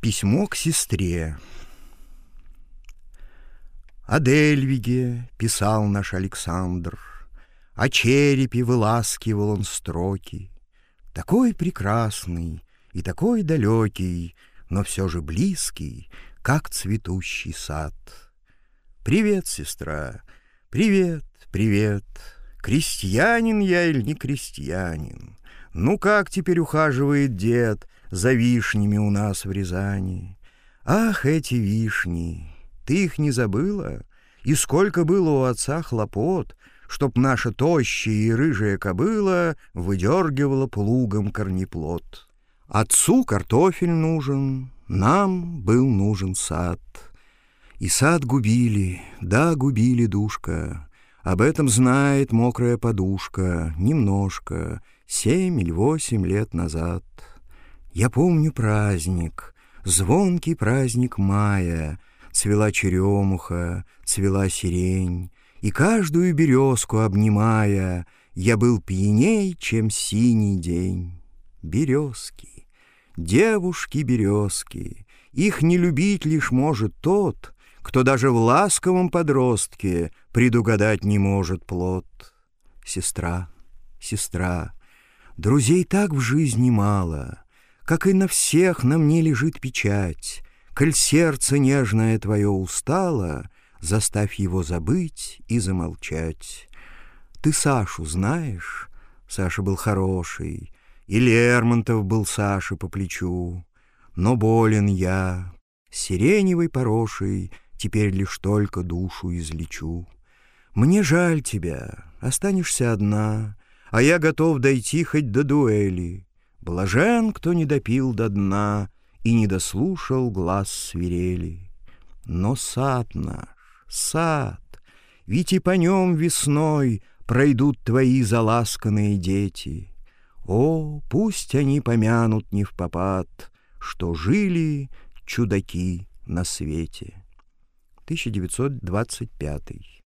Письмо к сестре. О Дельвиге писал наш Александр, о черепе выласкивал он строки. Такой прекрасный и такой далекий, но все же близкий, как цветущий сад. Привет, сестра, привет, привет. Крестьянин я или не крестьянин? Ну как теперь ухаживает дед за вишнями у нас в Рязани? Ах, эти вишни! Ты их не забыла? И сколько было у отца хлопот, чтоб наша тощая и рыжая кобыла выдергивала плугом корнеплод. Отцу картофель нужен, нам был нужен сад. И сад губили, да, губили, душка. Об этом знает мокрая подушка, немножко, 7 или 8 лет назад. Я помню праздник, звонкий праздник мая. Цвела черемуха, цвела сирень, и каждую березку обнимая, я был пьяней, чем синий день. Березки, девушки-березки, их не любить лишь может тот, кто даже в ласковом подростке предугадать не может плод. Сестра, сестра, друзей так в жизни мало, как и на всех на мне лежит печать. Коль сердце нежное твое устало, заставь его забыть и замолчать. Ты Сашу знаешь? Саша был хороший, и Лермонтов был Саше по плечу. Но болен я, сиреневой порошей, теперь лишь только душу излечу. Мне жаль тебя, останешься одна, а я готов дойти хоть до дуэли. Блажен, кто не допил до дна и не дослушал глаз свирели. Но сад наш, сад, ведь и по нем весной пройдут твои заласканные дети. О, пусть они помянут невпопад, что жили чудаки на свете. 1925